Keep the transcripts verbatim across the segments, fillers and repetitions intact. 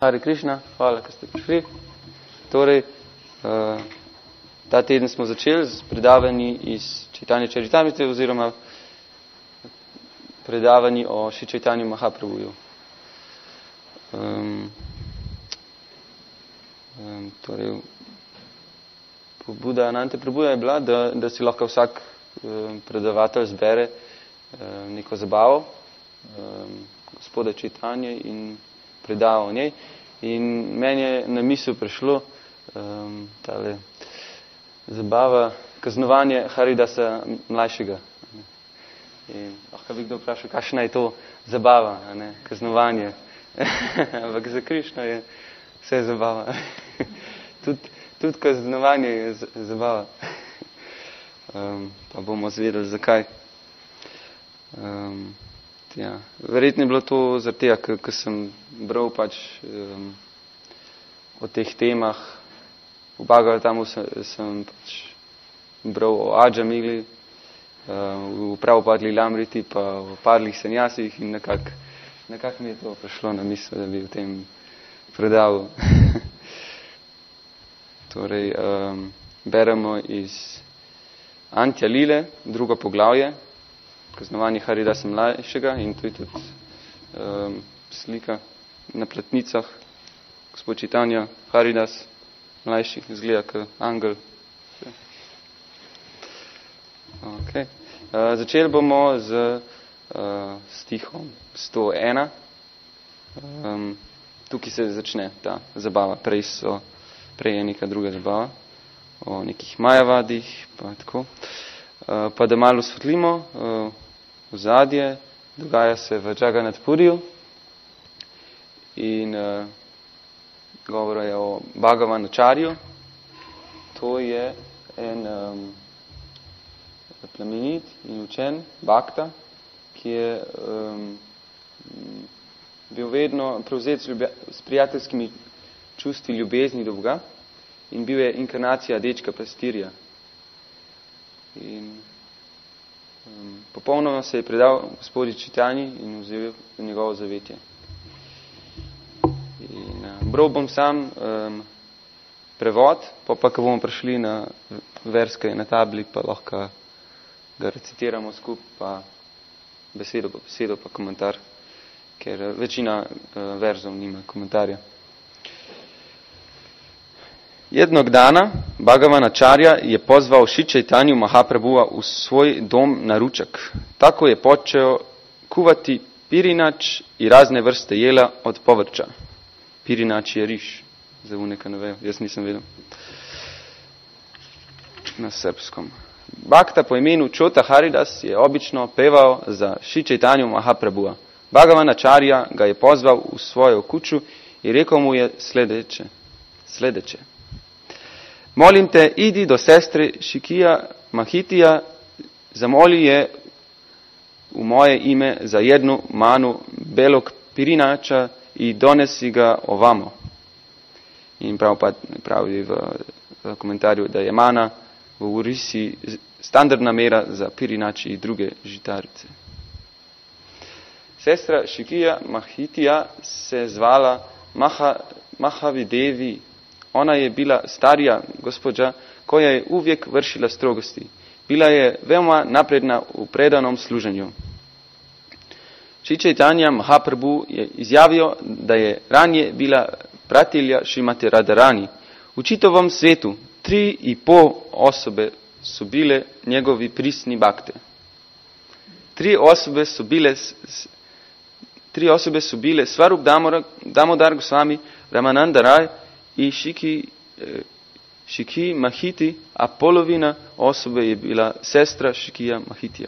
Hare Krišna, hvala, ker ste prišli. Torej, uh, ta teden smo začeli z predavanji iz Čitanje Čaritamrite oziroma predavanji o Šri Čaitanju Mahaprabhuju. Um, um, torej, pobuda Anante Prabhuja je bila, da, da si lahko vsak um, predavatelj zbere um, neko zabavo um, gospoda Čaitanje in predava o njej. In meni je na misel prišlo um, tale zabava, kaznovanje Haridasa mlajšega. In lahko bi kdo vprašal, kakšna je to zabava, a ne? Kaznovanje. Ampak za Krišno je vse zabava. Tudi tud kaznovanje je zabava. Um, pa bomo zvedeli, zakaj. Um, Ja. Verjetno je bilo to zaradi tega, ker sem bral pač um, o teh temah. V Bhagavatamu sem, sem pač bral o Adžamigli, um, v Prabhupada Lilamriti, pa o Padlih sanjasih in nekako nekak mi je to prišlo na misel, da bi v tem predal. Torej, um, beremo iz Antja Lile, drugo poglavje, kaznovanje Haridasa mlajšega, in to je tudi um, slika na platnicah. Gospod Čaitanja, Haridas mlajši, izgleda kot angel. Okay. Uh, začeli bomo z uh, stihom sto ena. Um, tukaj se začne ta zabava. Prej, so, prej je neka druga zabava o nekih majavadih, pa tako. Uh, pa da malo osvetlimo uh, vzadje, dogaja se v Jagannath Puriju in uh, govora je o Bhagavanacharju. To je en um, plemenit in učen bhakta, ki je um, bil vedno prevzet s, ljubja, s prijateljskimi čustvi ljubezni do Boga in bil je inkarnacija dečka pastirja. In um, popolnoma se je predal gospodi Čaitanji in vzel njegovo zavetje. In uh, bral bom sam um, prevod, pa pa, ko bomo prišli na verske na tabli, pa lahko ga recitiramo skup, pa besedo pa besedo, pa komentar, ker večina uh, verzov nima komentarja. Jednog dana Bhagavanacharya je pozval Šri Čaitanju Mahaprabhuja v svoj dom na ručak. Tako je počeo kuvati pirinač i razne vrste jela od povrća. Pirinač je riž, za uneka ne vejo, jaz nisem vedel. Na srpskom. Bhakta po imenu Čota Haridas je obično peval za Šri Čaitanju Mahaprabhuja. Bhagavanacharya ga je pozval v svojo kuću i rekel mu je sledeče. Sledeče. Molim te, idi do sestre Šikija Mahitija, zamoli je v moje ime za jednu manu belog pirinača i donesi ga ovamo. In prav pa pravi v, v komentarju, da je mana v Urisi standardna mera za pirinač i druge žitarice. Sestra Šikija Mahitija se zvala Maha, Mahavidevi. Ona je bila starija gospođa, koja je uvijek vršila strogosti. Bila je veoma napredna u predanom služenju. Šri Čaitanja Mahaprabhu je izjavio da je ranije bila pratilja Šrimati Radharani. U čitavom svetu tri i po osobe su bile njegovi prisni bhakte. Tri osobe su bile tri osobe su bile Svarup Damodar Goswami, Ramananda Rai i Šiki, Šiki Mahiti, a polovina osobe je bila sestra Šikija Mahitija.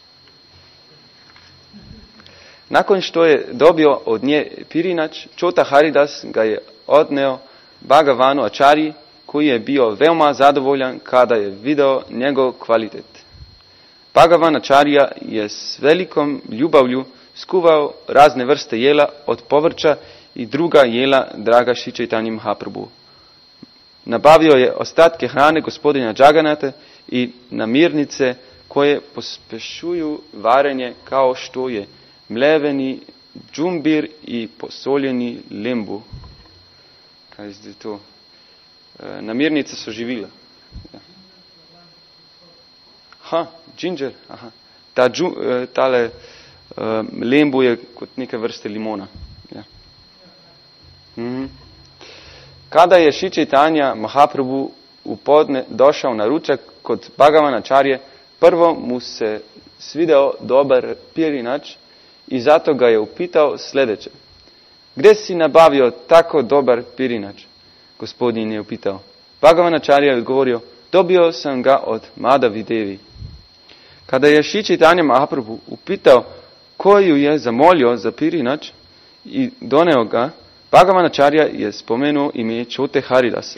Nakon što je dobio od nje pirinač, Čota Haridas ga je odneo Bhagavanu Acharyi, koji je bio veoma zadovoljan kada je video njegov kvalitet. Bhagavanacharya je s velikom ljubavlju skuvao razne vrste jela od povrća i druga jela draga Šri Čaitanji Mahaprabhu. Nabavio je ostatke hrane gospodina Jagannatha i namirnice koje pospešuju varenje kao što je mleveni džumbir i posoljeni lembu. kaj je zdaj to? E, namirnice so živila. Ja. Aha, ginger, aha. Ta džu, e, tale e, lembu je kot neke vrste limona. Ja. Mhm. Kada je Šri Čaitanja Mahaprabhu u podne došao na ručak kod Bhagavanačarje, prvo mu se svideo dobar pirinač i zato ga je upitao sljedeće. Gdje si nabavio tako dobar pirinač? Gospodin je upitao. Bhagavanačarja je odgovorio, dobio sam ga od Madhavi Devi. Kada je Šri Čaitanja Mahaprabhu upitao koju je zamolio za pirinač i doneo ga, Bhagavanačarja je spomenuo ime Čote Haridasa.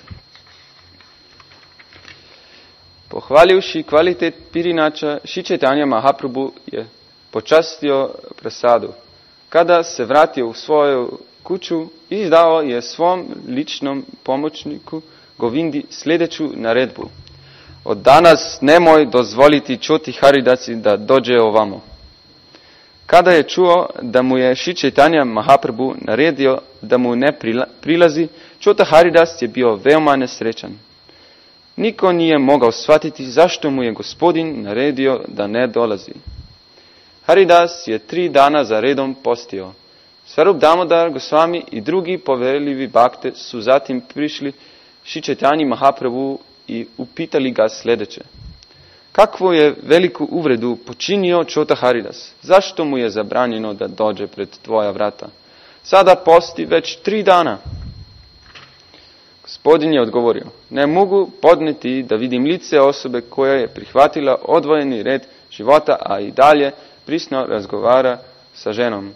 Pohvalivši kvalitet pirinača, Šri Čaitanja Mahaprabhu je počastio prasadu. Kada se vratio u svoju kuću, izdao je svom ličnom pomoćniku Govindi sljedeću naredbu. Od danas nemoj dozvoliti Čoti Haridasi da dođe ovamo. Kada je čuo da mu je Šri Čaitanja Mahaprabhu naredio da mu ne prilazi, Čota Haridas je bio veoma nesrećan. Niko nije mogao shvatiti zašto mu je gospodin naredio da ne dolazi. Haridas je tri dana za redom postio. Swarup Damodar Gosvami i drugi poverljivi bakte su zatim prišli Šri Čaitanji Mahaprabhu i upitali ga sljedeće. Kakvu je veliku uvredu počinio Čota Haridas? Zašto mu je zabranjeno da dođe pred tvoja vrata? Sada posti već tri dana. Gospodin je odgovorio, ne mogu podneti da vidim lice osobe koja je prihvatila odvojeni red života, a i dalje prisno razgovara sa ženom.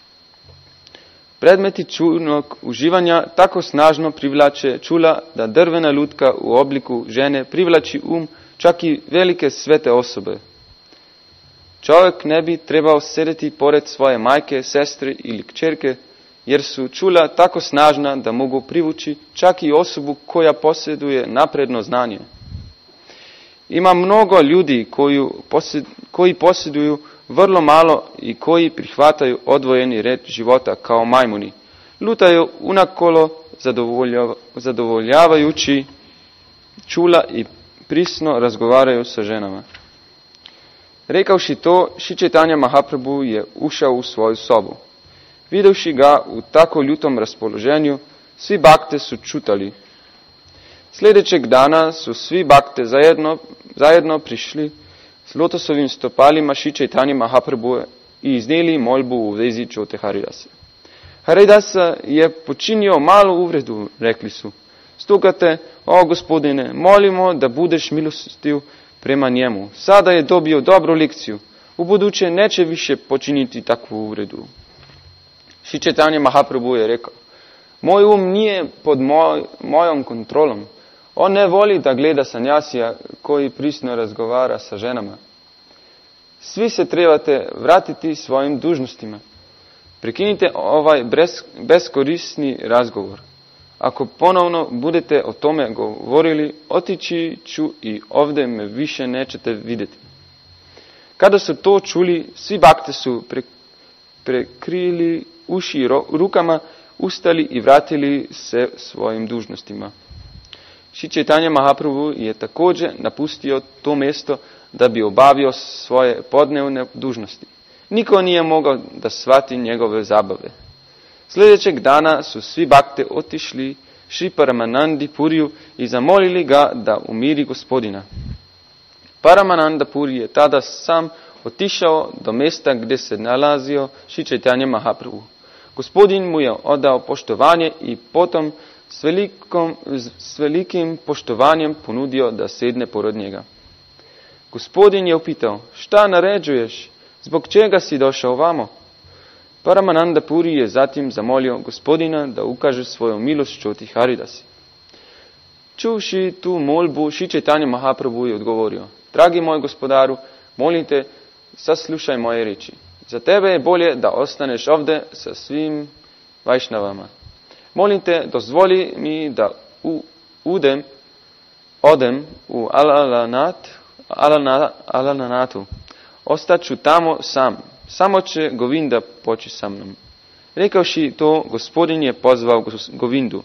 Predmeti čulnog uživanja tako snažno privlače čula da drvena lutka u obliku žene privlači um čak i velike svete osobe. Čovjek ne bi trebao sedeti pored svoje majke, sestre ili kćerke, jer su čula tako snažna da mogu privući čak i osobu koja posjeduje napredno znanje. Ima mnogo ljudi koji, posjed, koji posjeduju vrlo malo i koji prihvataju odvojeni red života kao majmuni. Lutaju unakolo zadovoljavajući čula i prisno razgovaraju sa ženama. Rekavši to, Šri Čaitanja Mahaprabhu je ušao u svoju sobu. Videvši ga u tako ljutom raspoloženju, svi bakte su čutali. Sljedećeg dana su svi bakte zajedno, zajedno prišli s lotosovim stopalima Šri Čaitanje Mahaprabhu i iznijeli molbu u vezi Čote Haridasa. Haridasa je počinio malu uvredu, rekli su. Stoga te, o gospodine, molimo da budeš milostiv prema njemu. Sada je dobio dobru lekciju. U buduće neće više počiniti takvu uvredu. Šri Čaitanja Mahaprabhu je rekao, moj um nije pod moj, mojom kontrolom. On ne voli da gleda sanjasija koji prisno razgovara sa ženama. Svi se trebate vratiti svojim dužnostima. Prekinite ovaj beskorisni razgovor. Ako ponovno budete o tome govorili, otići ću i ovdje me više nećete vidjeti. Kada su to čuli, svi bakte su pre, prekrili uši rukama, ustali i vratili se svojim dužnostima. Šri Čaitanja Mahaprabhu je također napustio to mjesto da bi obavio svoje podnevne dužnosti. Niko nije mogao da shvati njegove zabave. Sljedećeg dana su svi bakte otišli Šri Paramanandi Puriju i zamolili ga da umiri gospodina. Paramananda Puri je tada sam otišao do mjesta gdje se nalazio Šri Čaitanja Mahaprabhu. Gospodin mu je odao poštovanje i potom s, velikom, s velikim poštovanjem ponudio da sedne pored njega. Gospodin je upitao, šta naređuješ? Zbog čega si došao vamo? Paramananda Puri je zatim zamolio gospodina da ukaže svoju milost Čoti Haridasi. Čuvši tu molbu, Šri Čaitanja Mahaprabhu je odgovorio, dragi moj gospodaru, molim te, saslušaj moje riječi. Za tebe je bolje da ostaneš ovdje sa svim vajšnavama. Molim te, dozvoli mi da u, udem, odem u Alalanat, Alana, Alananatu. Ostaću tamo sam. Samo će Govinda poći sa mnom. Rekavši to, gospodin je pozvao Govindu.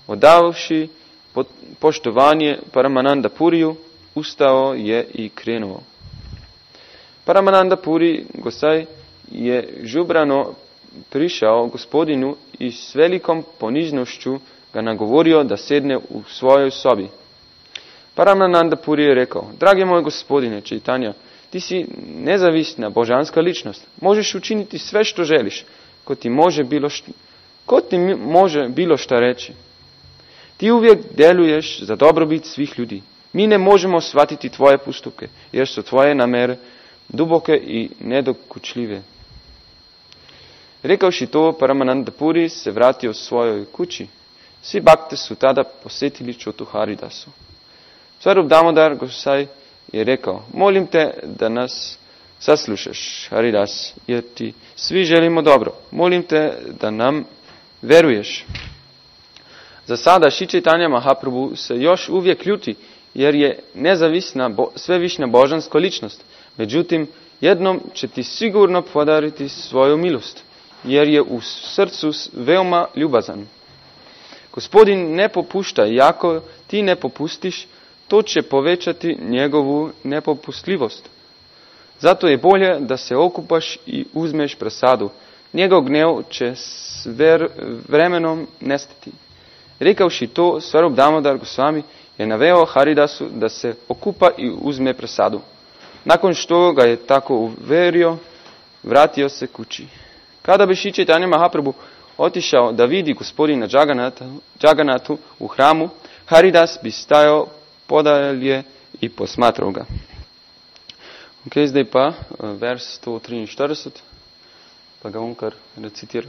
Oddavši poštovanje Paramananda Puriju, ustao je i krenuo. Paramananda Puri Gosai je žubrano prišao gospodinu i s velikom ponižnošću ga nagovorio da sedne u svojoj sobi. Paramananda Puri je rekao, dragi moj gospodine Čaitanja, ti si nezavisna božanska ličnost. Možeš učiniti sve što želiš, ko ti može bilo šta, ko ti može bilo šta reći. Ti uvijek deluješ za dobrobit svih ljudi. Mi ne možemo shvatiti tvoje postupke, jer su tvoje namere duboke i nedokučljive. Rekavši to, Paramananda Puri se vratio svojoj kući. Svi bakte su tada posjetili Čotu Haridasu. Swarup Damodar Gosai je rekao, molim te da nas saslušaš, Haridas, jer ti svi želimo dobro. Molim te da nam veruješ. Za sada Šri Čaitanja Mahaprabhu se još uvijek ljuti, jer je nezavisna bo, svevišnja božanska ličnost. Međutim, jednom će ti sigurno podariti svoju milost, jer je u srcu veoma ljubazan. Gospodin ne popušta i ako ti ne popustiš, to će povećati njegovu nepopustljivost. Zato je bolje da se okupaš i uzmeš prasadu. Njegov gnev će s ver, vremenom nestati. Rekavši to, Swarup Damodar Gosvami je naveo Haridasu da se okupa i uzme prasadu. Nakon što ga je tako uverio, vratio se kući. Kada bi Šri Čaitanja Mahaprabhu otišao da vidi gospodina Džaganatu u hramu, Haridas bi stajao podalje i posmatrao ga. Ok, zdaj pa vers sto triinštirideset, pa ga on kar recitira.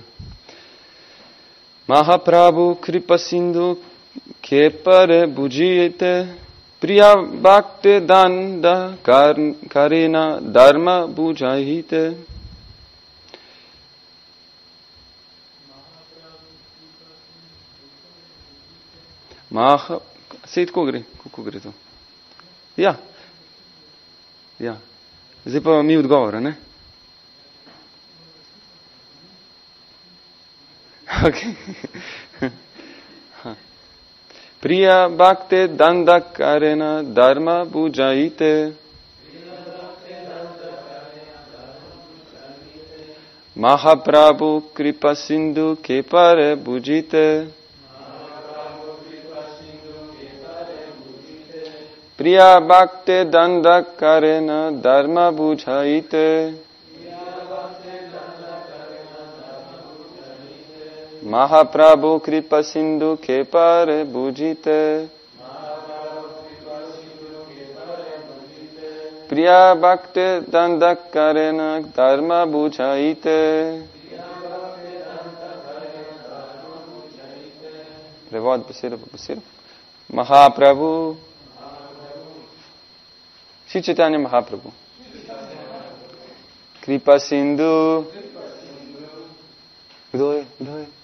Mahaprabhu kripa sindhu kepare bujijete priya bhakte danda kar, karena dharma bujahite. Maha, sej tako gre, kako gre to? Ja. Ja. Zdaj pa mi odgovora, ne? Ok. Priya bhakte danda karena dharma bujahite. Mahaprabhu kripa sindhu kepare bujite. Priya bhakte danda karena dharma bujahite. Mahaprabhu kripa sindhu kepare bujite. Priya bhakte danda karena dharma bujahite. Prevod beseda po beseda. Mahaprabhu. Šri Čaitanja Mahaprabhu. Kripa sindhu. Kdo je? Kdo je?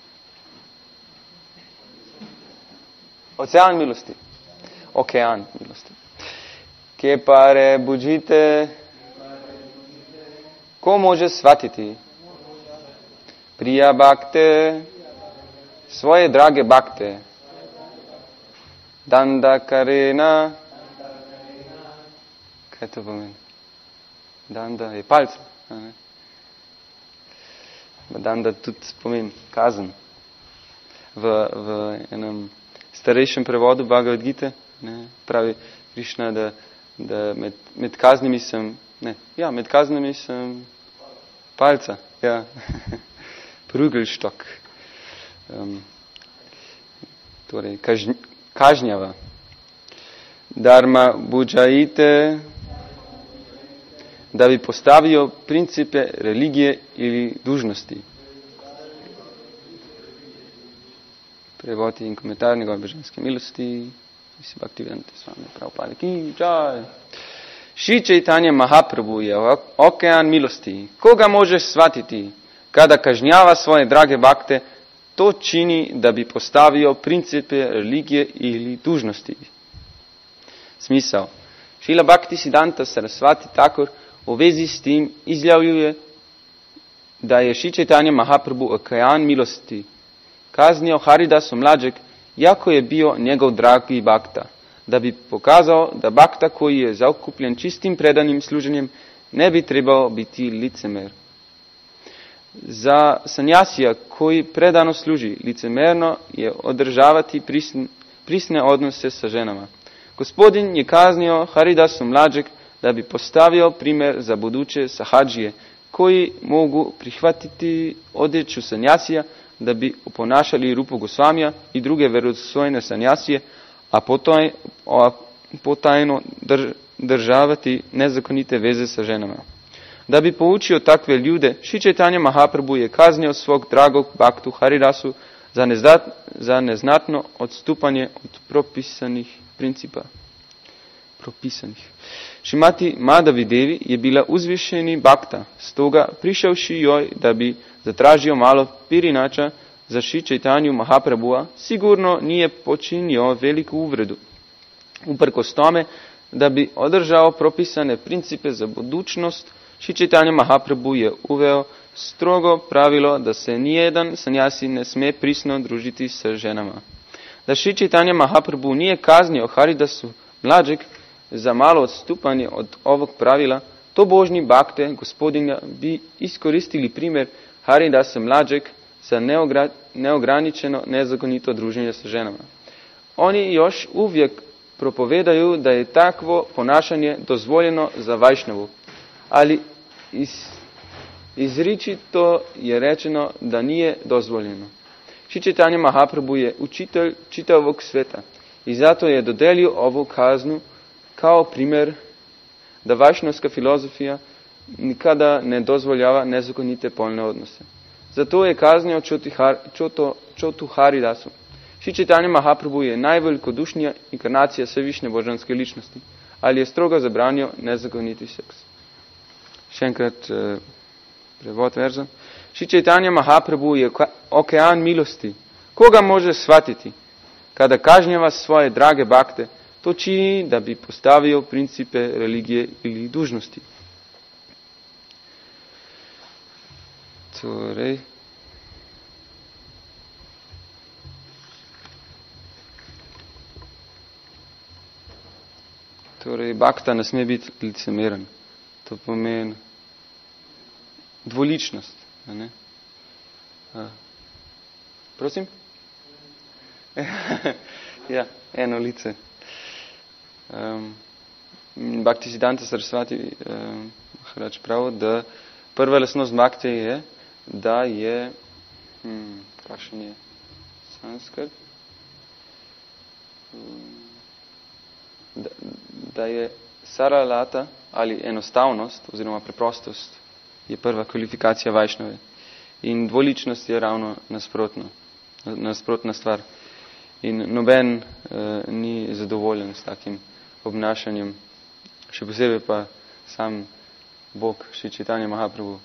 Ocean milosti. Okean milosti. Kepare bujite. Ko može shvatiti? Priya bhakte. Svoje drage bhakte. Danda karena. Kaj to pomeni? Danda je palca. Danda tudi pomeni kazen. V, v enem starejšem prevodu Bhagavad Gite ne, pravi Krišna, da, da med, med kaznimi sem, ne, ja, med kaznimi sem palca, ja, prugelštok. Um, torej, kažn, kažnjava. Dharma bujahite, da bi postavio principe religije ili dužnosti. Prevod in komentar njegove božanske milosti. Vsi Bhaktivedanta Swami Prabhupada ki jai. Šri Čaitanja Mahaprabhu je okean milosti. Koga možeš shvatiti? Kada kažnjava svoje drage bhakte, to čini, da bi postavio principe religije ili dužnosti. Smisao. Šrila Bhaktisiddhanta Sarasvati Thakur u vezi s tim izjavljuje, da je Šri Čaitanja Mahaprabhu okean milosti. Kaznio Haridasu mlađeg jako je bio njegov dragi bakta, da bi pokazao da bakta koji je zaokupljen čistim predanim služenjem ne bi trebao biti licemer. Za sanjasija koji predano služi licemerno je održavati prisne, prisne odnose sa ženama. Gospodin je kaznio Haridasu mlađeg da bi postavio primjer za buduće sahadžije koji mogu prihvatiti odjeću sanjasija da bi oponašali Rupu Gosvamija i druge verodostojne sanjasije, a potaj, a potajno drž, državati nezakonite veze sa ženama. Da bi poučio takve ljude, Šri Čaitanja Mahaprabhu je kaznio svog dragog baktu Haridasu za, nezdat, za neznatno odstupanje od propisanih principa. Propisanih. Šrimati Madhavi Devi je bila uzvišeni bakta, stoga prišavši joj da bi zatražio malo pirinača za Šri Čaitanju Mahaprabhua, sigurno nije počinio veliku uvredu. Uprkos tome, da bi održao propisane principe za budućnost, Šri Čaitanja Mahaprabhu je uveo strogo pravilo da se nijedan sanjasi ne sme prisno družiti sa ženama. Da Šri Čaitanja Mahaprabhu nije kaznio Haridasu mlađeg za malo odstupanje od ovog pravila, to božni bakte gospodinja bi iskoristili primjer Haridasa mlađeg za neogra, neograničeno nezakonito druženje sa ženama. Oni još uvijek propovedaju da je takvo ponašanje dozvoljeno za Vajšnavu, ali iz, izričito je rečeno da nije dozvoljeno. Šri Čaitanja Mahaprabhu je učitelj čitavog sveta i zato je dodelio ovu kaznu kao primjer da vajšnavska filozofija nikada ne dozvoljava nezakonite polne odnose. Zato je kaznio Čotu Haridasu. Šri Čaitanja Mahaprabhu je najvelikodušnija inkarnacija svevišnje božanske ličnosti, ali je strogo zabranio nezakoniti seks. Še enkrat eh, prevod verza. Šri Čaitanja Mahaprabhu je okean milosti. Koga može shvatiti? Kada kažnjava svoje drage bakte, to čini da bi postavio principe religije ili dužnosti. Torej, torej bakta ne sme biti licemeren. To pomeni dvoličnost. Ne? A, prosim? Ja, eno lice. Um, Bhaktisiddhanta Sarasvati um, Maharaj pravi, da prva lastnost bhakti je, da je hmm, kakšen je sanskrt? Da, da je saralata ali enostavnost oziroma preprostost je prva kvalifikacija Vajšnave. In dvoličnost je ravno nasprotno, nasprotna stvar. In noben uh, ni zadovoljen s takim obnašanjem, še posebej pa sam Bog, Šri Čaitanja Mahaprabhu.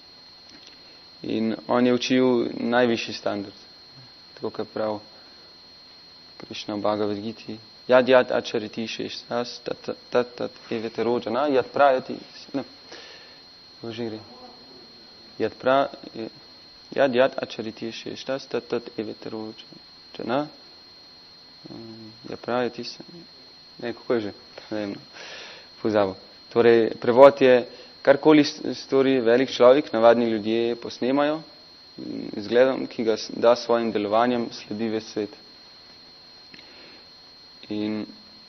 In on je učil najvišji standard, tako kot prav Krišna v Bhagavad Giti. Yad yad achariti sheshtas tat tat tat evete rojana yad prayati ne božiri yad pra yad yad achariti sheshtas tat tat evete rojana yad prayati ne kako je že ne vem pozabo. Torej prevod je karkoli stori velik človek, navadni ljudje posnemajo izgledom, ki ga da svojim delovanjem sledi ves svet. In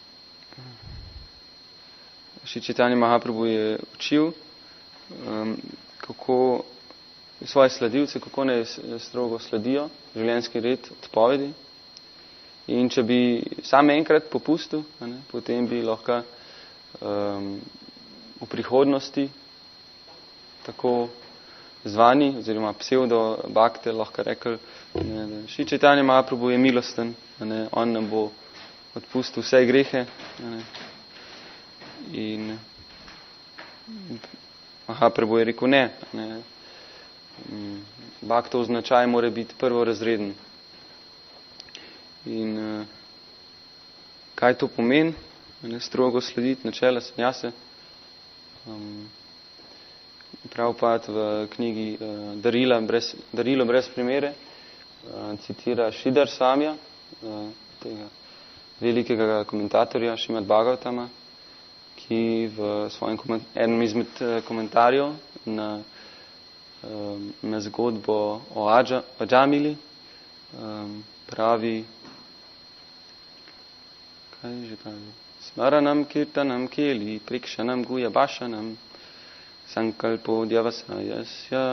Šri Čaitanja Mahaprabhu je učil um, kako svoje sledilce, kako ne strogo sledijo življenjski red odpovedi. In če bi sam enkrat popustil, ne, potem bi lahko um, v prihodnosti tako zvani oziroma psevdo bakte lahko rekel, ne, da Šri Čaitanja Mahaprabhu je milosten, ne, on nam bo odpustil vse grehe. Ne. In Mahaprabhu je rekel ne. ne. Baktov značaj mora biti prvorazreden. In uh, kaj to pomeni? Ne, strogo slediti načela sanjase. Um, Pravopad v knjigi uh, Darila brez, Darilo brez primere uh, citira Šridhar Samija uh, tega velikega komentatorja Šrimad Bhagavatama, ki v svojem koment- enem izmed uh, komentarjev na, um, na zgodbo o Adža, Adžamili um, pravi, kaj že pravi? Smaranam kirtanam keli prikšanam guja bašanam sankalpo djavasajasya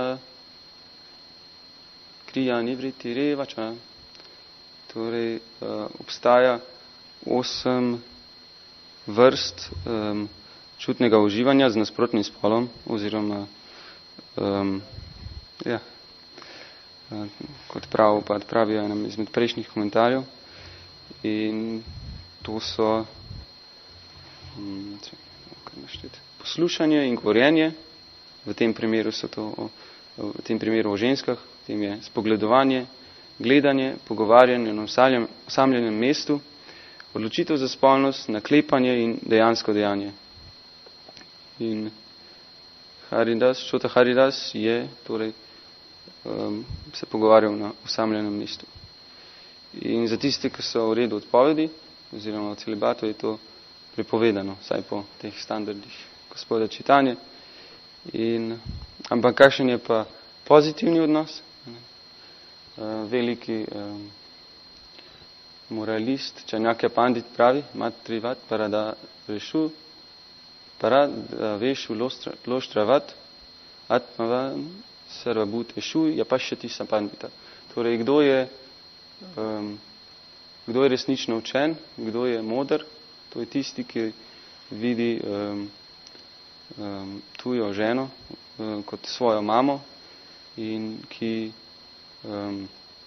kriya nivriti revača. Torej, uh, obstaja osem vrst um, čutnega uživanja z nasprotnim spolom, oziroma um, ja, uh, kot prav, pa pravijo nam izmed prejšnjih komentarjev. In to so um, poslušanje in govorjenje, v tem primeru so to o, v tem primeru o ženskah, v tem je spogledovanje, gledanje, pogovarjanje na osamljenem mestu, odločitev za spolnost, naklepanje in dejansko dejanje. In Haridas, Čota Haridas je torej um, se pogovarjal na osamljenem mestu. In za tiste, ki so v redu odpovedi, oziroma v celibatu, je to prepovedano, saj po teh standardih gospoda Čitanje. In, ampak kakšen je pa pozitivni odnos? Uh, veliki um, moralist, Čanakya Pandit pravi, Matrivat parada rešu, parada vešu loštravat, atmava sarvabhut ešu, japašati sapandita. Torej, kdo je, um, kdo je resnično učen, kdo je moder, to je tisti, ki vidi um, um, tujo ženo um, kot svojo mamo in ki Um,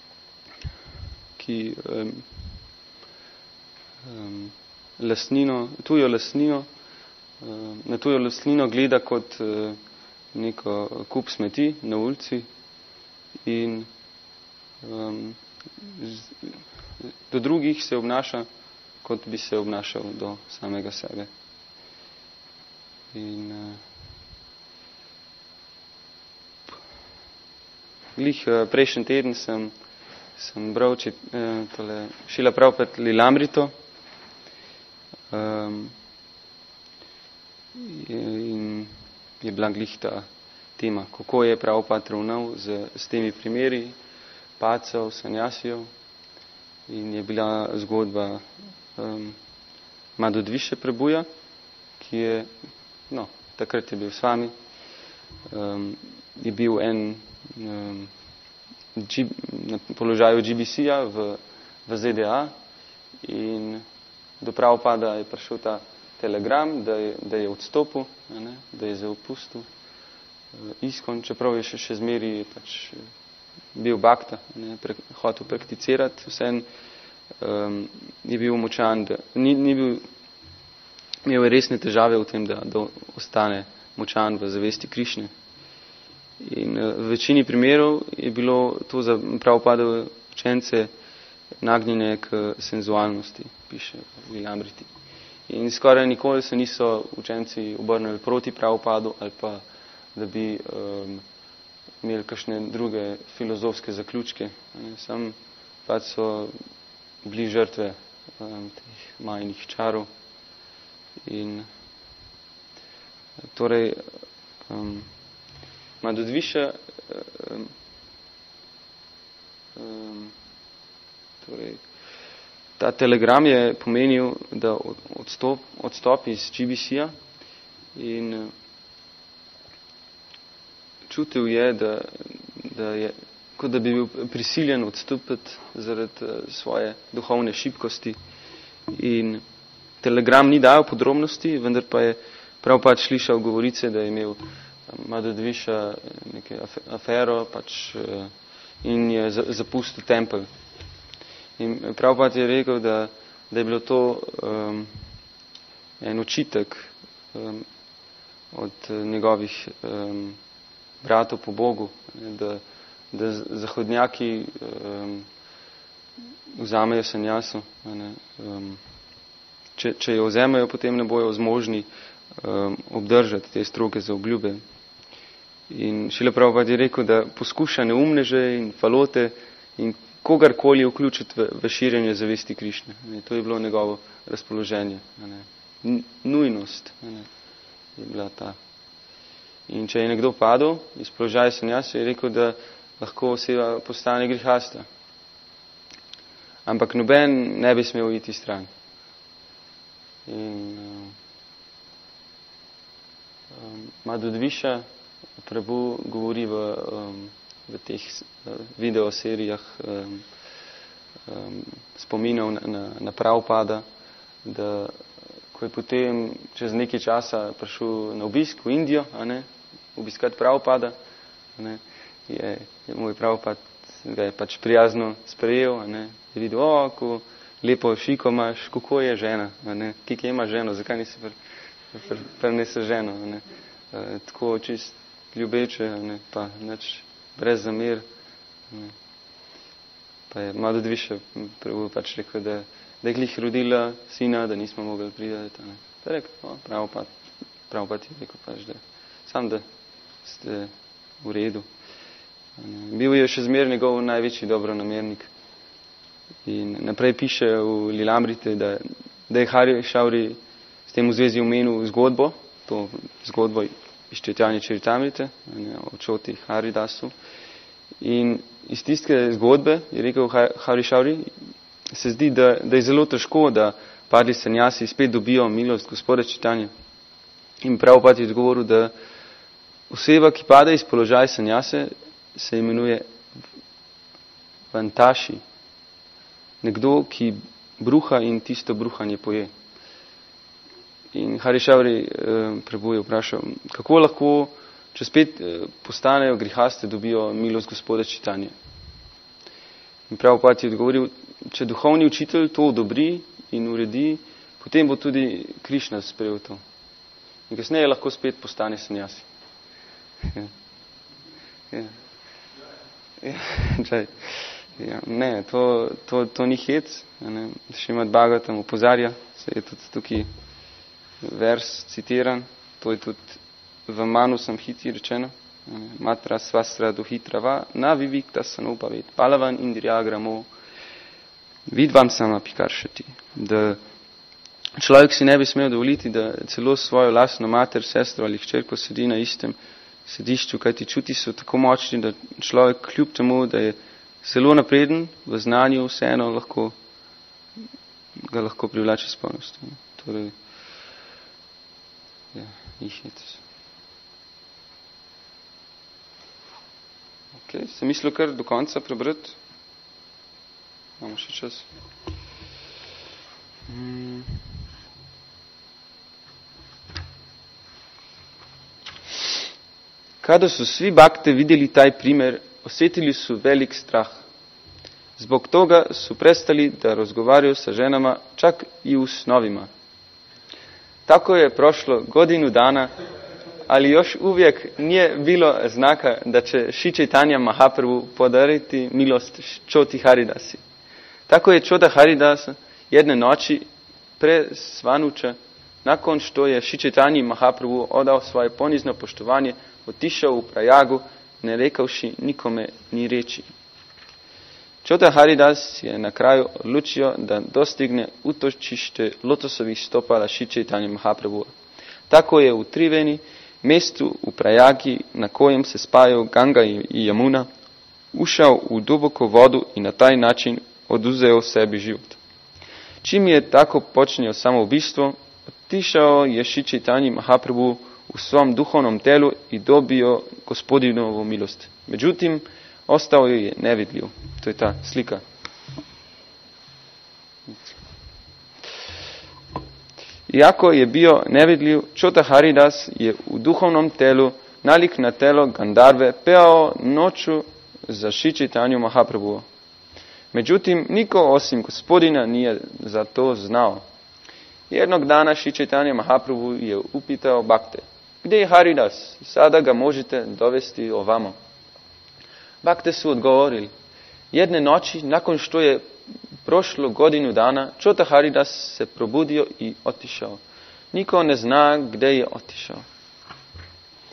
ki um, um, lastnino, tujo lastnino, um, na tujo lastnino gleda kot uh, neko kup smeti na ulici in um, z, do drugih se obnaša, kot bi se obnašal do samega sebe. In uh, Glih prejšnji teden sem, sem bral če, eh, tole Šila Prabhupada Lilamrito um, in je bila glih ta tema, kako je Prabhupada ravnal z, z temi primeri pacev, sanjasijev, in je bila zgodba um, Madhudviše Prebuja, ki je, no, takrat je bil s vami, um, je bil en Um, G, na položaju G B C-ja v, v Z D A in do Prabhupada je prišel ta telegram, da je, da je odstopil, ne, da je zaopustil uh, iskon, čeprav je še, še zmeri pač bil bakta, ne, pre, hotel prakticirati, vsem um, je bil močan, da ni, ni bil, imel resne težave v tem, da, da ostane močan v zavesti Krišne. In v večini primerov je bilo to za Prabhupadove učence nagnjene k senzualnosti, piše Lilamriti. In skoraj nikoli se niso učenci obrnili proti Prabhupadu ali pa da bi um, imeli kakšne druge filozofske zaključke. Sam pa so bili žrtve um, teh majnih čarov. In torej um, Madhudviša um, um, torej, ta telegram je pomenil, da odstop, odstop iz G B C-ja in čutil je, da, da je, kot da bi bil prisiljen odstopiti zaradi svoje duhovne šibkosti. In telegram ni dal podrobnosti, vendar pa je prav pač slišal govorice, da je imel Madhudviša neke afero pač, in je zapustil tempelj. In Prabhupada je rekel, da, da je bilo to um, en očitek um, od njegovih um, bratov po Bogu, da, da zahodnjaki um, vzamejo sanjaso. Um, če, če jo vzemajo, potem ne bojo zmožni um, obdržati te stroge za obljube. In Šrila Prabhupada je rekel, da poskuša neumneže in falote in kogarkoli vključiti v, v širjenje zavesti Krišne. To je bilo njegovo razpoloženje. Ne. Nujnost ne, je bila ta. In če je nekdo padel iz položaja sanjasa, je rekel, da lahko oseba postane grihasta. Ampak noben ne bi smel iti stran. In um, Madhudviša Prabhu govori v, um, v teh uh, videoserijah um, um, spominov na, na, na Prabhupada, da ko je potem čez nekaj časa prišel na obisk v Indijo, a ne, obiskat Prabhupada, a ne, je, je moj Prabhupad ga je pač prijazno sprejel, a ne, je videl, o, ko lepo šiko imaš, kako je žena, a ne, kje ima ženo, zakaj nisi pr, pr, prinese ženo, a ne, e, tako čist ljubeče, a ne, pa nič brez zamer, a ne. Pa je Madhudviša Prabhu pač rekel, da, da je glih rodila sina, da nismo mogli pridati, a ne. Da je rekel, o, Prabhupada, Prabhupada je rekel pač, da sam da ste v redu. Bil je še zmer njegov največji dobronamernik. In naprej piše v Lilamrite, da, da je Hari Šauri s tem v zvezi omenil zgodbo, to zgodbo iz Četanja Čeritamrite, o Čoti Haridasu. In iz tiste zgodbe, je rekel Hari Šauri, se zdi, da, da je zelo težko, da padli sanjasi spet dobijo milost Gospoda Četanja. In Prabhupada je odgovoril, da oseba, ki pade iz položaja sanjase, se imenuje vantaši. Nekdo, ki bruha in tisto bruhanje poje. In Hari Šauri eh, Prabhu je vprašal, kako lahko, če spet eh, postanejo grihaste, dobijo milost Gospoda Čitanja. In Prabhupada je odgovoril, če duhovni učitelj to odobri in uredi, potem bo tudi Krišna sprejel to. In kasneje lahko spet postane sanjasi. Ja. Ja. Ja, ja, ne, to, to, to ni hec. Ne. Šrimad Bhagavatam opozarja, se je tudi tukaj vers citiran, to je tudi v Manu Samhiti rečeno. Matra svastra duhitrava, na vivikta sanupavet, palavan indriagramo, vidvam sama pikaršati. Da človek si ne bi smel dovoliti, da celo svojo lastno mater, sestro ali hčerko sedi na istem sedišču, kajti čuti so tako močni, da človek kljub temu, da je zelo napreden v znanju, vseeno lahko ga lahko privlači s polnostjo. Torej, ja, ihnic. Ok, sem mislil kar do konca prebrati. Imamo še čas. Hmm. Kada su svi bakte vidjeli taj primjer, osjetili su velik strah. Zbog toga su prestali da razgovaraju sa ženama čak i u snovima. Tako je prošlo godinu dana, ali još uvijek nije bilo znaka da će Šri Chaitanya Mahaprabhu podariti milost Čoti Haridasi. Tako je Čota Haridasa jedne noći pre svanuća, nakon što je Šri Chaitanya Mahaprabhu odao svoje ponizno poštovanje, otišao u Prajagu, ne rekavši nikome ni reči. Čota Haridas je na kraju odlučio da dostigne utočište lotosovih stopala Šri Chaitanya Mahaprabhua. Tako je u Triveni, mjestu u Prajagi, na kojem se spajaju Ganga i Jamuna, ušao u duboko vodu i na taj način oduzeo sebi život. Čim je tako počinio samoubistvo, otišao je Šri Chaitanya Mahaprabhu u svom duhovnom telu i dobio Gospodinovu milost. Međutim, ostao je nevidljiv. To je ta slika. Iako je bio nevidljiv, Čota Haridas je u duhovnom telu, nalik na telo Gandarve, peo noću za Šri Chaitanya Mahaprabhu. Međutim, niko osim Gospodina nije za to znao. Jednog dana Šri Chaitanya Mahaprabhu je upitao bakte, gdje je Haridas? Sada ga možete dovesti ovamo. Bakte su odgovorili, jedne noći, nakon što je prošlo godinu dana, Čota Haridas se probudio i otišao. Niko ne zna gdje je otišao.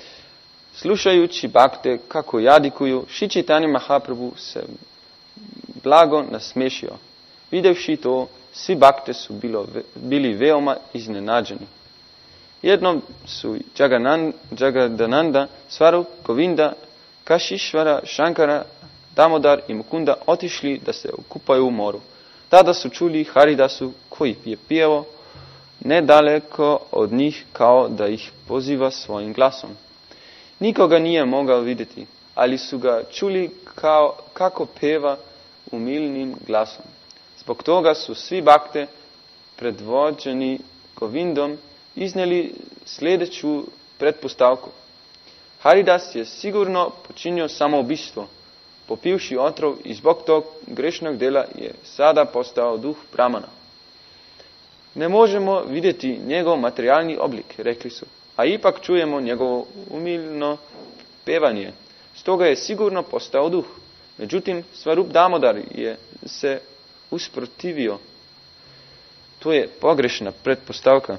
Slušajući bakte kako jadikuju, Šri Chaitanya Mahaprabhu se blago nasmešijo. Videvši to, vsi bakte su bilo, bili veoma iznenađeni. Jednom su Jagadananda, Svarup, Govinda, Kashišvara, Shankara, Damodar i Mukunda otišli da se okupaju u moru. Tada su čuli Haridasu koji je pjevao nedaleko od njih kao da ih poziva svojim glasom. Nikoga nije mogao vidjeti, ali su ga čuli kao, kako peva umilnim glasom. Zbog toga su svi bakte predvođeni Govindom iznijeli sljedeću pretpostavku. Haridas je sigurno počinio samoubistvo, popivši otrov i zbog tog grešnog dela je sada postao duh Brahmana. Ne možemo vidjeti njegov materijalni oblik, rekli su, a ipak čujemo njegovo umilno pevanje. Stoga je sigurno postao duh. Međutim, Svarup Damodar je se usprotivio. To je pogrešna pretpostavka.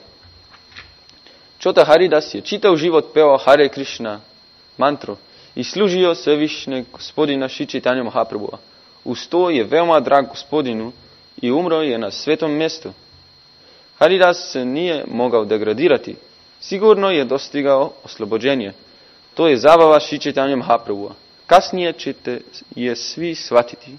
Čota Haridas je čitav život pevao Hare Krishna mantru i služio Svevišnjeg gospodina Šri Čaitanja Mahaprabhua. Uz to je veoma drag gospodinu i umro je na svetom mjestu. Haridas se nije mogao degradirati. Sigurno je dostigao oslobođenje. To je zabava Šri Čaitanja Mahaprabhua. Kasnije ćete je svi shvatiti.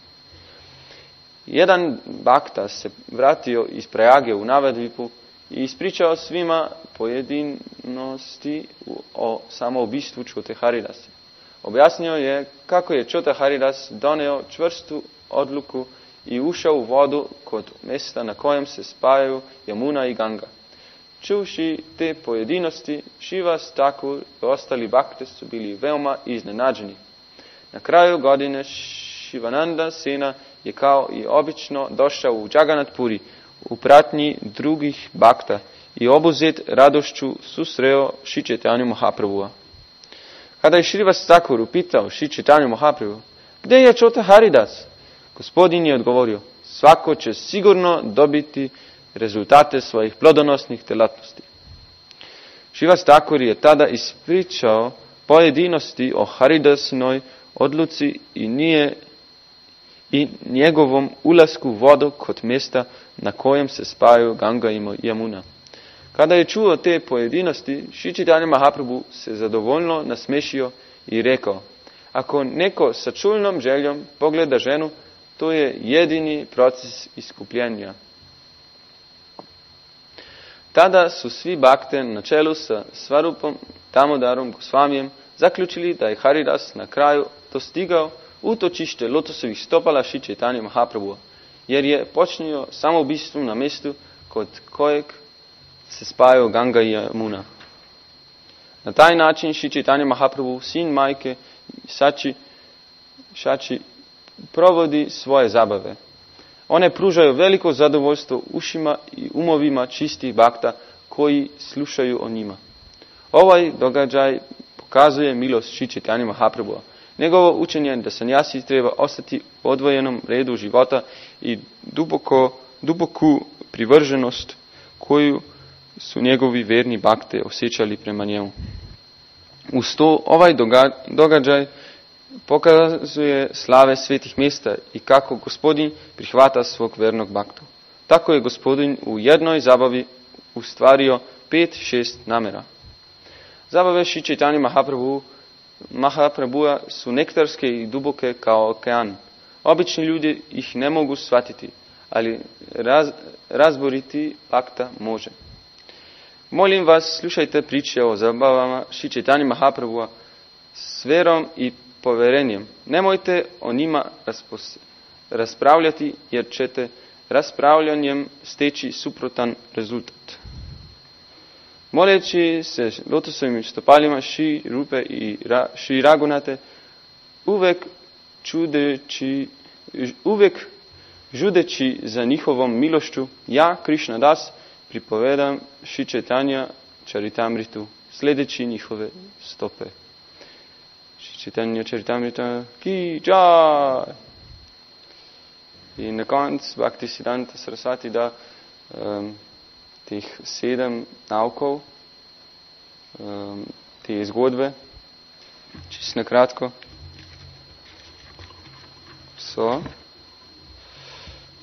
Jedan bakta se vratio iz Prajage u Navadvipu i ispričao svima pojedinosti o samoubistvu Čote Haridasa. Objasnio je kako je Čota Haridas doneo čvrstu odluku i ušao u vodu kod mjesta na kojem se spajaju Jamuna i Ganga. Čuvši te pojedinosti, Šivas Thakur i ostali bakte su bili veoma iznenađeni. Na kraju godine Šivananda Sena je kao i obično došao u Jagannath Puri u pratnji drugih bakta i obuzet radošću susreo Šri Čaitanju Mahaprabhua. Kada je Šrivas Thakur upitao Šri Čaitanju Mahaprabhu, gdje je Čota Haridas? Gospodin je odgovorio, svako će sigurno dobiti rezultate svojih plodonosnih djelatnosti. Šrivas Thakur je tada ispričao pojedinosti o Haridasnoj odluci i nije i njegovom ulasku u vodu kod mjesta na kojem se spajaju Ganga i Jamuna. Kada je čuo te pojedinosti, Šri Čaitanja Mahaprabhu se zadovoljno nasmešio i rekao, ako neko sa čulnom željom pogleda ženu, to je jedini proces iskupljenja. Tada su svi bakte na čelu sa Svarupom Damodarom Gosvamijem zaključili da je Haridas na kraju dostigao utočište lotosovih stopala Šri Čaitanja Mahaprabhua, jer je počinio samoubistvom na mjestu kod kojeg se spajaju Ganga i Jamuna. Na taj način Šri Čaitanja Mahaprabhu, sin majke Sači, Šači, provodi svoje zabave. One pružaju veliko zadovoljstvo ušima i umovima čistih bakta koji slušaju o njima. Ovaj događaj pokazuje milost Šri Čaitanja Mahaprabhua. Njegovo učenje da sanjasi treba ostati u odvojenom redu života i duboko, duboku privrženost koju su njegovi verni bakte osjećali prema njemu. Uz to ovaj događaj pokazuje slave svetih mjesta i kako gospodin prihvata svog vernog bakta. Tako je gospodin u jednoj zabavi ustvario pet, šest namera. Zabave Šri Čaitanja Mahaprabhu Mahaprabhua su nektarske i duboke kao okean. Obični ljudi ih ne mogu shvatiti, ali raz, razboriti bakta može. Molim vas, slušajte priče o zabavama Šri Čaitanja Mahaprabhua s verom i poverenjem. Nemojte o njima raspos, raspravljati, jer ćete raspravljanjem steći suprotan rezultat. Moleći se lotosovim stopalima Šri Rupe i Ra, Šri Raghunate, uvek čudeći, uvek žudeći za njihovom milošću, ja, Krishna Das, pripovedam Šri Čaitanja Charitamritu, sljedeći njihove stope. Šri Čaitanja Charitamrita ki jai! I na koncu Bhaktisiddhanta Sarasvati da um, teh sedem naukov, um, te zgodbe, čisto na kratko, so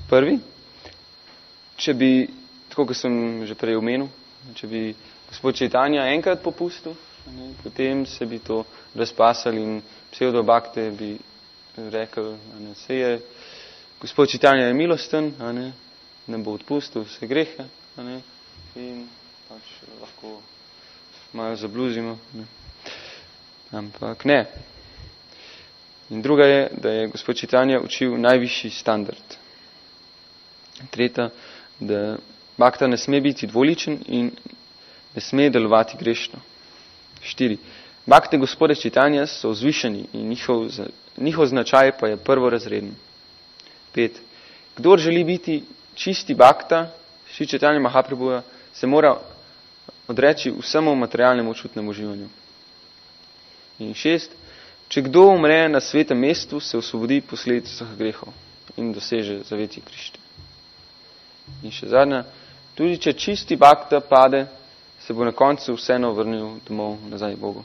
Prvi, če bi, tako kot sem že prej omenil, če bi gospod Čaitanja enkrat popustil, ne, potem se bi to razpasali in psevdobakte bi rekel, ne, se je, gospod Čaitanja je milosten, ne, ne bo odpustil vse grehe, ne, in pač lahko malo zabluzimo. Ne. Ampak ne. In druga je, da je gospod Čaitanja učil najvišji standard. Tretja, da bakta ne sme biti dvoličen in ne sme delovati grešno. Štiri. Bakte gospoda Čaitanja so vzvišeni in njihov, njihov značaj pa je prvorazreden. Pet. Kdor želi biti čisti bakta, Šri Čaitanja Mahaprabhuja, se mora odreči vsemu materialnemu čutnemu uživanju. In šest. Če kdo umre na svetem mestu, se osvobodi posledic vseh grehov in doseže zavetje Krišne. In še zadnja, tudi če čisti bakta pade, se bo na koncu vseeno vrnil domov nazaj Bogu.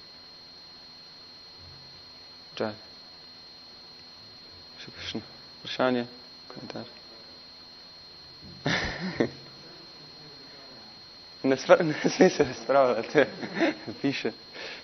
Čaj. Še kakšno vprašanje, komentar? ne, spra- ne sme se razpravljati, piše.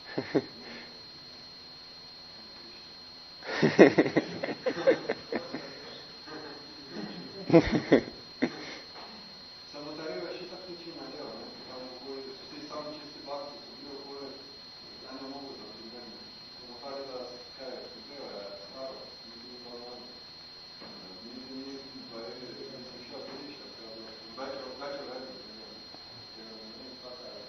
Samo ta reva še tak niči na delo, ne? Tam okolje, so vsi sami čisti bakti, so bili okolje, eno mogo za primerne. Samo kar da, kaj je, kupeva je, staro, niti ni balvan. Niti ni, pa je, da sem šla porišta, kaj je, večer, večer vedno, ne vem, taka je,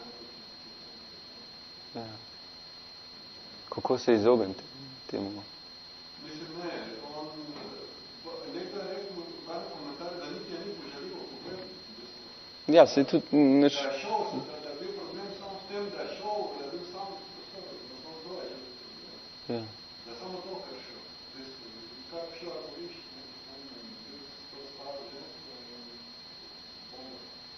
ja. Kako se izogniti temu? Mislim, ne, on, nekdo je rekel, kar komentar, da niti je ni poželjivo problem. Ja, se tudi neč... Da je šel, da je bil problem samo s tem, da je šel, da je bil samo sposoben, da samo to je. Ja. Da samo to, kar šel. Kar šel, ako viš, on je bil to staro žensko in bomba.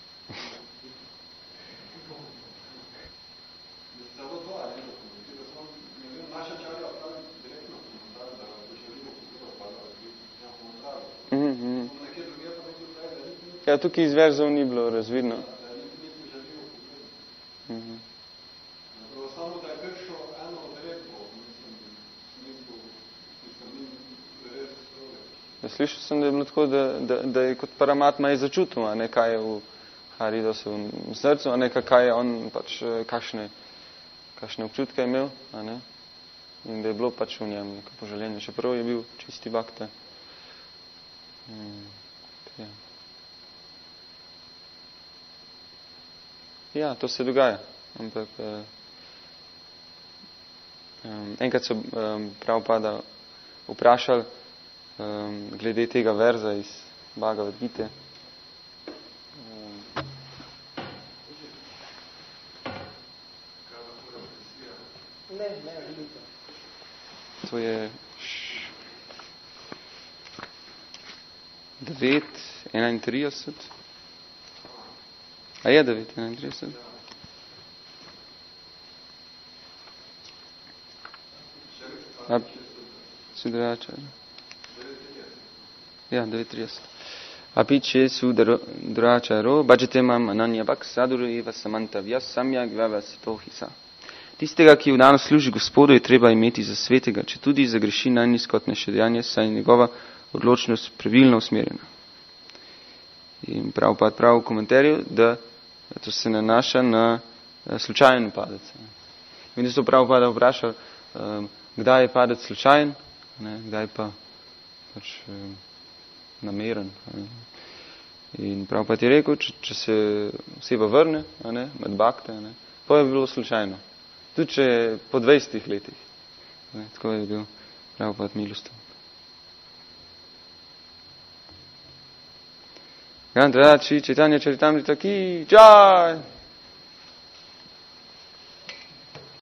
Zato to je, ne, da komentira, samo, ne vem, naša čarja pravi direktno komentar, da je poželjivo pogleda, pa da je komentar. Mm-hmm. Nekje druge pa nekje pravi, da niti ni. Ja, tukaj iz verzov ni bilo razvidno. Da je niti ni poželjivo pogleda. Mm-hmm. Samo da je kršil eno odredbo, mislim, v smislu, ki sem ni res stroge. Ja, slišal sem, da je bilo tako, da, da, da je kot Paramatma je začutil, a ne, kaj je v Haridosovem srcu, a ne, kaj je on, pač, kakšne, kakšne občutke je imel, a ne, in da je bilo pač v njem neko poželjenje. Čeprav je bil čisti bakta. Hmm, ja. ja, to se dogaja, ampak uh, um, enkrat so um, Prabhupada vprašali um, glede tega verza iz Bhagavad Gite. Um, ne, ne, to je devet enaintrideset. A je devet enaintrideset? A, Sudračar. Ja, devet trideset. Apiče Sudračaro, bhajatemam ananya bhaksaduru eva samantavya samyak vyavasito hisa. Tistega, ki v dano služi Gospodu, je treba imeti za svetega, če tudi zagreši najnizkotnejše dejanje, saj je njegova odločnost pravilno usmerjena. In prav pa prav v komentarju, da to se nanaša na slučajen padec. In da so prav pa da vprašali, um, kdaj je padec slučajen, ne, kdaj pa pač um, nameren. Ne. In prav pa ti je rekel, če, če se oseba vrne, ne, med bakte, ne, pa je bilo slučajno. Tudi če po dvajsetih letih. Ne, tako je bil prav pa milosten. Granth Radha Shri Chaitanya Charitamrita ki jai!